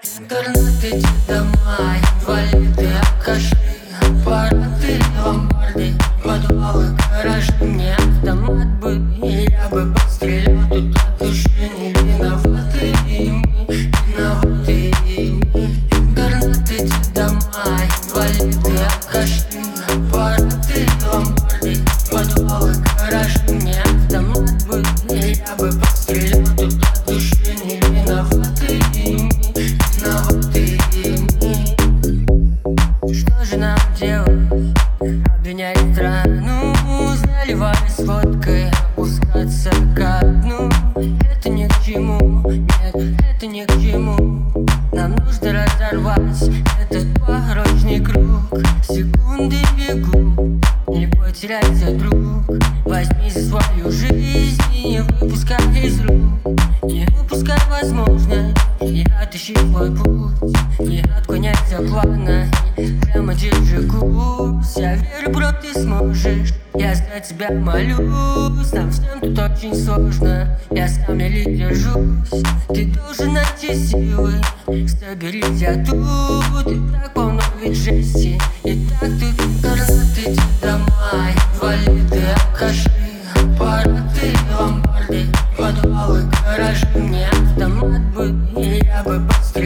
Интернет, иди домой, инвалиды, алкаши, аппараты, ломбарды, подвалы, гаражи. Мне автомат бы, и я бы пострелял тут от души. Не виноваты и мы, виноваты и мы. Интернет, иди домой, инвалиды, алкаши, аппараты, ломбарды, подвалы, гаражи. Мне автомат бы, и я бы пострелял тут от души. Не виноваты и мы. Что же нам делать? Обвинять страну, заливаясь водкой, опускаться ко дну. Это ни к чему, нет, это ни к чему. Нам нужно разорвать этот порочный круг. Секунды бегут, не потеряйся, друг. Возьми за свою жизнь и не выпускай из рук. Не упускай возможность и отыщи свой путь. Не отклоняйся от плана, прямо держи курс. Я верю, бро, ты сможешь, я за тебя молюсь. Нам всем тут очень сложно, я сам еле держусь. Ты должен найти силы, соберись, я тут. И так полно ведь жести, и так ты интернет, иди домой, инвалиды, алкаши, аппараты, ломбарды, подвалы, гаражи. Мне автомат бы, и я бы пострелял